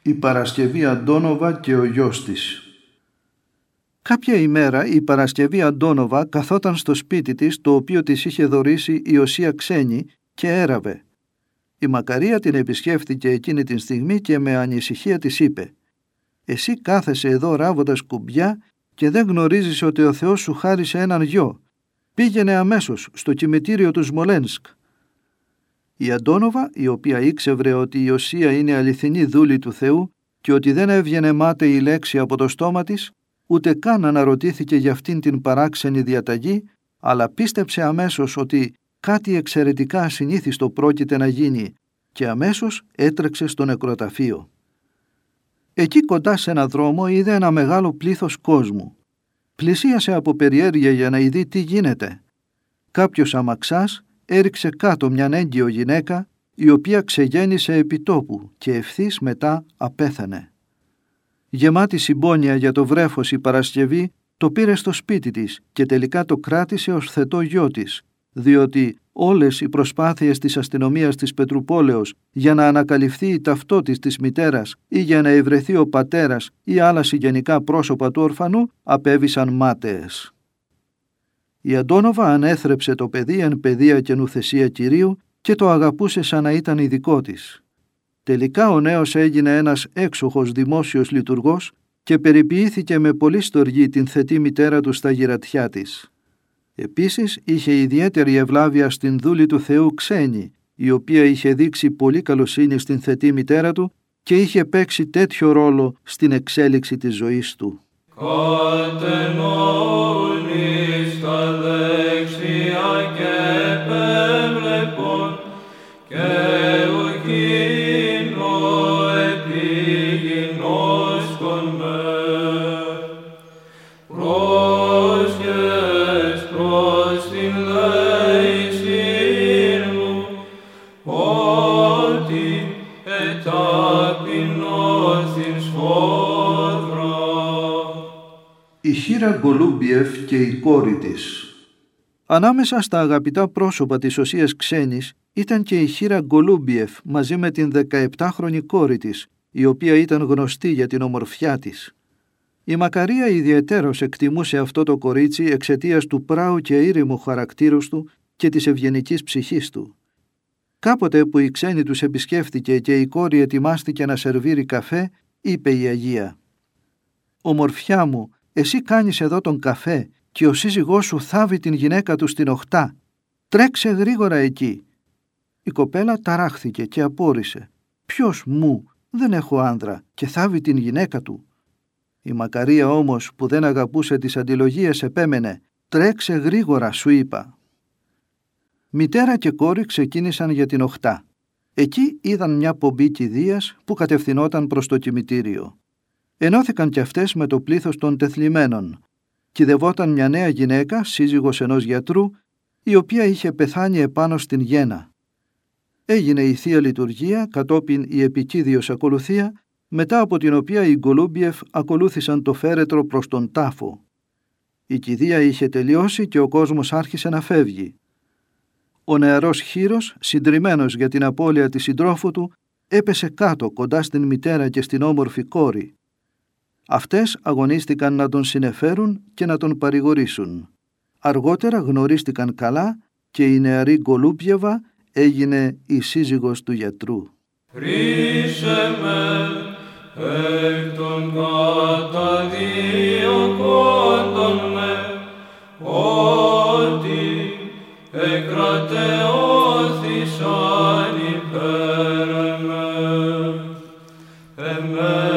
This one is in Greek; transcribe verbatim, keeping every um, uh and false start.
Η Παρασκευή Αντώνοβα και ο γιος της. Κάποια ημέρα η Παρασκευή Αντώνοβα καθόταν στο σπίτι της, το οποίο της είχε δωρήσει η Οσία Ξένη, και έραβε. Η Μακαρία την επισκέφθηκε εκείνη την στιγμή και με ανησυχία της είπε: «Εσύ κάθεσαι εδώ ράβοντας κουμπιά και δεν γνωρίζεις ότι ο Θεός σου χάρισε έναν γιο. Πήγαινε αμέσως στο κημητήριο του Σμολένσκ». Η Αντώνοβα, η οποία ήξευρε ότι η Οσία είναι αληθινή δούλη του Θεού και ότι δεν έβγαινε μάταιη λέξη από το στόμα της, ούτε καν αναρωτήθηκε για αυτήν την παράξενη διαταγή, αλλά πίστεψε αμέσως ότι κάτι εξαιρετικά ασυνήθιστο πρόκειται να γίνει και αμέσως έτρεξε στο νεκροταφείο. Εκεί κοντά σε ένα δρόμο είδε ένα μεγάλο πλήθος κόσμου. Πλησίασε από περιέργεια για να δει τι γίνεται. Κάποιος αμαξάς έριξε κάτω μιαν έγκυο γυναίκα, η οποία ξεγέννησε επί τόπου και ευθύς μετά απέθανε. Γεμάτη συμπόνια για το βρέφος η Παρασκευή το πήρε στο σπίτι της και τελικά το κράτησε ως θετό γιο της, διότι όλες οι προσπάθειες της αστυνομίας της Πετρουπόλεως για να ανακαλυφθεί η ταυτότης της μητέρας ή για να ευρεθεί ο πατέρας ή άλλα συγγενικά πρόσωπα του ορφανού απέβησαν μάταιες. Η Αντώνοβα ανέθρεψε το παιδί εν παιδεία και νουθεσία Κυρίου και το αγαπούσε σαν να ήταν ειδικό της. Τελικά ο νέος έγινε ένας έξοχος δημόσιος λειτουργός και περιποιήθηκε με πολύ στοργή την θετή μητέρα του στα γυρατιά της. Επίσης είχε ιδιαίτερη ευλάβεια στην δούλη του Θεού Ξένη, η οποία είχε δείξει πολύ καλοσύνη στην θετή μητέρα του και είχε παίξει τέτοιο ρόλο στην εξέλιξη της ζωής του. Κατενώνει στα δεξιά και πέβλεπον και ο κοινό επιγινώσκον με πρόσχες προς την λέησήν μου ότι εταπεινώθην σφόδρα. Η Χήρα Γκολούμπιεφ και η κόρη της. Ανάμεσα στα αγαπητά πρόσωπα της Οσίας Ξένης ήταν και η Χήρα Γκολούμπιεφ μαζί με την δεκαεπτάχρονη κόρη της, η οποία ήταν γνωστή για την ομορφιά της. Η Μακαρία ιδιαιτέρως εκτιμούσε αυτό το κορίτσι εξαιτίας του πράου και ήρεμου χαρακτήρους του και της ευγενικής ψυχής του. Κάποτε που η Ξένη τους επισκέφθηκε και η κόρη ετοιμάστηκε να σερβίρει καφέ, είπε η Αγία: «Ομορφιά μου, εσύ κάνεις εδώ τον καφέ και ο σύζυγός σου θάβει την γυναίκα του στην οχτά. Τρέξε γρήγορα εκεί». Η κοπέλα ταράχθηκε και απόρρισε: «Ποιος μου, δεν έχω άνδρα και θάβει την γυναίκα του». Η Μακαρία όμως, που δεν αγαπούσε τις αντιλογίες, επέμενε: «Τρέξε γρήγορα, σου είπα». Μητέρα και κόρη ξεκίνησαν για την οχτά. Εκεί είδαν μια πομπή κηδείας που κατευθυνόταν προς το κημητήριο. Ενώθηκαν κι αυτές με το πλήθος των τεθλιμμένων. Κηδευόταν μια νέα γυναίκα, σύζυγος ενός γιατρού, η οποία είχε πεθάνει επάνω στην γέννα. Έγινε η Θεία Λειτουργία, κατόπιν η επικίδιος ακολουθία, μετά από την οποία οι Γκολούμπιεφ ακολούθησαν το φέρετρο προς τον τάφο. Η κηδεία είχε τελειώσει και ο κόσμος άρχισε να φεύγει. Ο νεαρός Χύρος, συντριμμένος για την απώλεια της συντρόφου του, έπεσε κάτω κοντά στην μητέρα και στην όμορφη κόρη. Αυτές αγωνίστηκαν να τον συνεφέρουν και να τον παρηγορήσουν. Αργότερα γνωρίστηκαν καλά και η νεαρή Γκολούμπιεβα έγινε η σύζυγος του γιατρού. Ρίσε με εκ των καταδίωκόντων με, ότι εκρατεώθησαν υπέρ με. Εμέ